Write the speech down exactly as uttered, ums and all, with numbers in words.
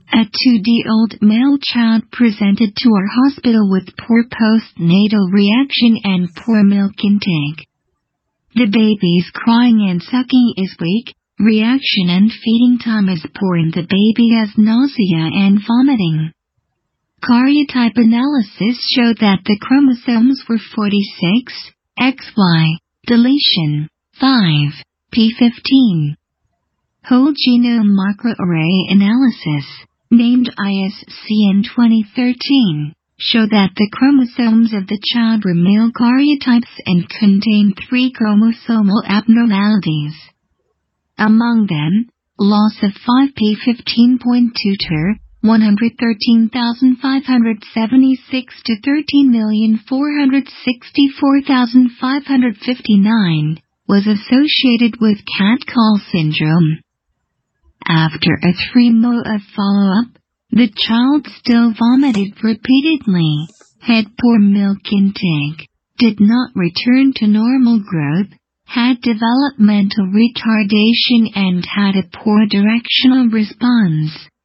A two-day-old male child presented to our hospital with poor postnatal reaction and poor milk intake. The baby's crying and sucking is weak, reaction and feeding time is poor, and the baby has nausea and vomiting. Karyotype analysis showed that the chromosomes were forty-six, X Y, deletion, five, P fifteen. Whole genome microarray analysis, named I S C in twenty thirteen, showed that the chromosomes of the child were male karyotypes and contained three chromosomal abnormalities. Among them, loss of five P fifteen point two ter, one hundred thirteen thousand five hundred seventy-six to thirteen million four hundred sixty-four thousand five hundred fifty-nine, was associated with cat-call syndrome. After a three month follow-up, the child still vomited repeatedly, had poor milk intake, did not return to normal growth, had developmental retardation and had a poor directional response.